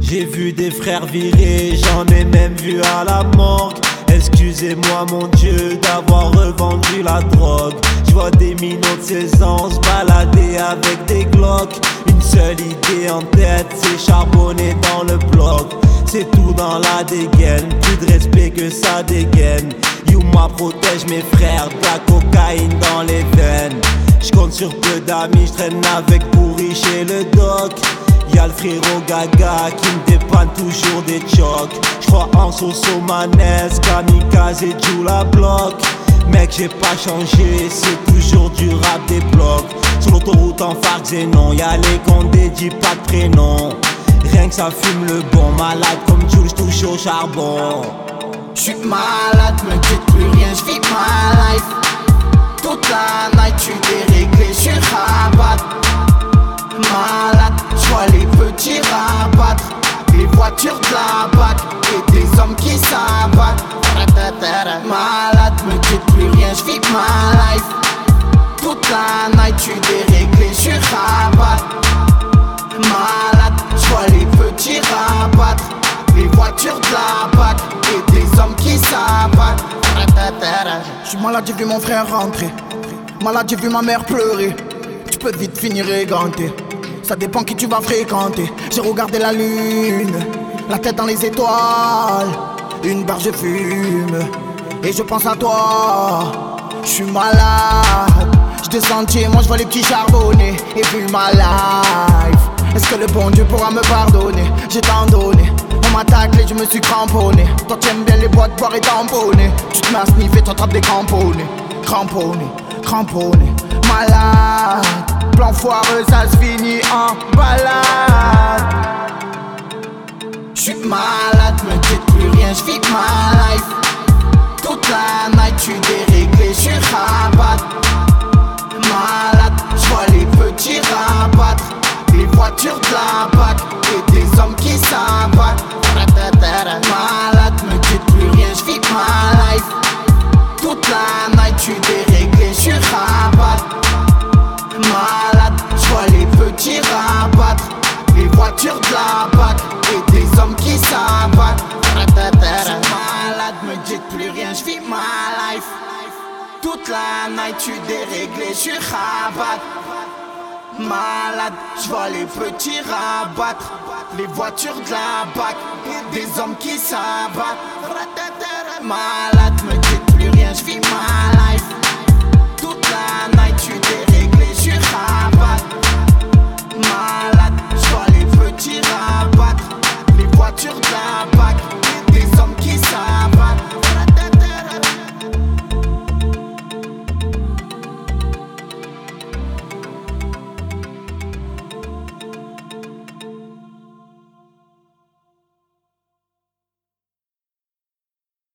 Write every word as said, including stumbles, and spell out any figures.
J'ai vu des frères virer, j'en ai même vu à la morgue. Excusez-moi mon Dieu d'avoir revendu la drogue. Je vois des minots de seize ans se balader avec des glocks. Une seule idée en tête, c'est charbonner dans le bloc. C'est tout dans la dégaine, plus de respect que ça dégaine. Yuma protège mes frères, de la cocaïne dans les veines. J'compte sur peu d'amis, j'traîne avec Pourri chez le doc. Y'a le frérot Gaga qui me dépanne toujours des chocs. J'crois en Soso Manès, Kamikaze et Jula Block. Mec j'ai pas changé, c'est toujours du rap des blocs. Sur l'autoroute en Farc Zénon, y'a les condés, dis pas de prénom. Rien que ça fume le bon, malade comme Jules, touche au charbon. J'suis malade, me dites plus rien, j'vis ma life. Toute la night, j'suis déréglé, j'suis rabat. Malade, j'vois les petits rabattre. Les voitures de la B A C et des hommes qui s'abattent. Malade, me dites plus rien, j'vis ma life. Toute la night, j'suis déréglé, j'suis rabat. Malade, j'vois les petits rabattre. Les voitures de la B A C et des hommes qui s'abattent. J'suis malade, j'ai vu mon frère rentrer. Malade, j'ai vu ma mère pleurer. Tu peux vite finir éganté. Ça dépend qui tu vas fréquenter. J'ai regardé la lune, la tête dans les étoiles. Une barre je fume et je pense à toi. J'suis malade, j'descends moi j'vois les petits charbonnés. Et vu ma life, est-ce que le bon Dieu pourra me pardonner? J'ai tant donné, on m'a taclé, je me suis cramponné. Toi t'aimes bien les boîtes, boire et tamponner. Tu te mets à sniffer, t'attrapes des cramponés. Cramponné, cramponné, malade. Plan foireux, ça se finit en balade. J'suis malade, me dites plus rien, j'vis ma life. Toute la night, j'suis déréglé, j'suis rabat. Malade, j'vois les petits rabattre. Les voitures de la B A C et des hommes qui s'abattent. Malade, me dites plus rien, j'vis ma life. Toute la night, j'suis déréglé, j'suis rabat. Malade, j'vois les petits rabattre. Les voitures de la B A C et des hommes qui s'abattent. J'suis malade, me dites plus rien, j'vis ma life. Toute la night, j'suis déréglé, j'suis rabat. Malade, j'vois les petits rabattre. Les voitures de la B A C et des hommes qui s'abattent. Malade, me dites plus rien, j'vis mal.